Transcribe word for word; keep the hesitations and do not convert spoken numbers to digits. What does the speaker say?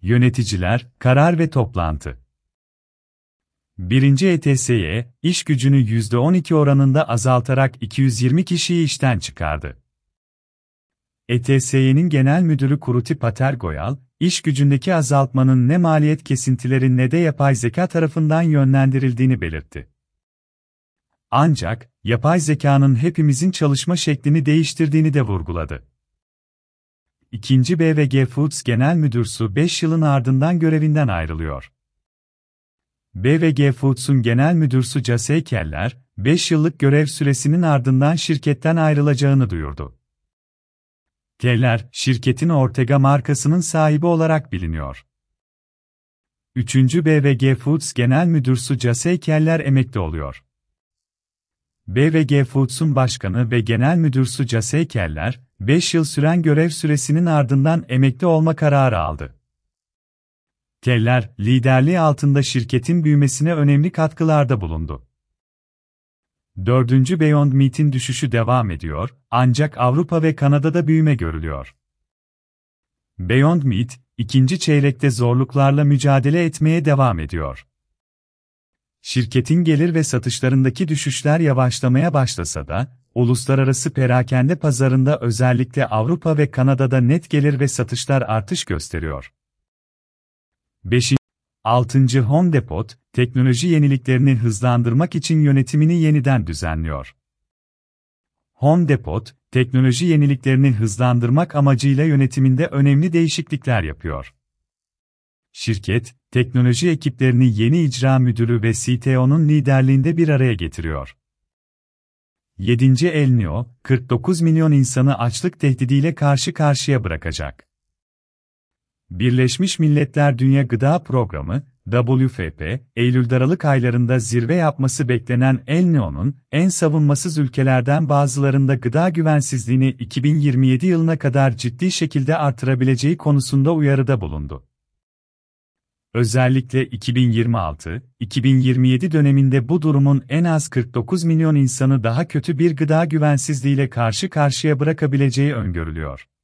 Yöneticiler, karar ve toplantı. Birinci E T S'ye, iş gücünü yüzde on iki oranında azaltarak iki yüz yirmi kişiyi işten çıkardı. E T S'nin Genel Müdürü Kruti Patel Goyal, iş gücündeki azaltmanın ne maliyet kesintileri ne de yapay zeka tarafından yönlendirildiğini belirtti. Ancak, yapay zekanın hepimizin çalışma şeklini değiştirdiğini de vurguladı. İkinci B V G Foods Genel Müdürü beş yılın ardından görevinden ayrılıyor. B V G Foods'un Genel Müdürü Casey Keller, beş yıllık görev süresinin ardından şirketten ayrılacağını duyurdu. Keller, şirketin Ortega markasının sahibi olarak biliniyor. Üçüncü B V G Foods Genel Müdürü Casey Keller emekli oluyor. B V G Foods'un başkanı ve genel müdürü Casey Keller, beş yıl süren görev süresinin ardından emekli olma kararı aldı. Keller, liderliği altında şirketin büyümesine önemli katkılarda bulundu. Dördüncü Beyond Meat'in düşüşü devam ediyor, ancak Avrupa ve Kanada'da büyüme görülüyor. Beyond Meat, ikinci çeyrekte zorluklarla mücadele etmeye devam ediyor. Şirketin gelir ve satışlarındaki düşüşler yavaşlamaya başlasa da, uluslararası perakende pazarında özellikle Avrupa ve Kanada'da net gelir ve satışlar artış gösteriyor. beşinci altıncı Home Depot, teknoloji yeniliklerini hızlandırmak için yönetimini yeniden düzenliyor. Home Depot, teknoloji yeniliklerini hızlandırmak amacıyla yönetiminde önemli değişiklikler yapıyor. Şirket, teknoloji ekiplerini yeni icra müdürü ve C T O'nun liderliğinde bir araya getiriyor. yedinci El Niño, kırk dokuz milyon insanı açlık tehdidiyle karşı karşıya bırakacak. Birleşmiş Milletler Dünya Gıda Programı, W F P, Eylül-Aralık aylarında zirve yapması beklenen El Niño'nun, en savunmasız ülkelerden bazılarında gıda güvensizliğini iki bin yirmi yedi yılına kadar ciddi şekilde artırabileceği konusunda uyarıda bulundu. Özellikle iki bin yirmi altı iki bin yirmi yedi döneminde bu durumun en az kırk dokuz milyon insanı daha kötü bir gıda güvensizliğiyle karşı karşıya bırakabileceği öngörülüyor.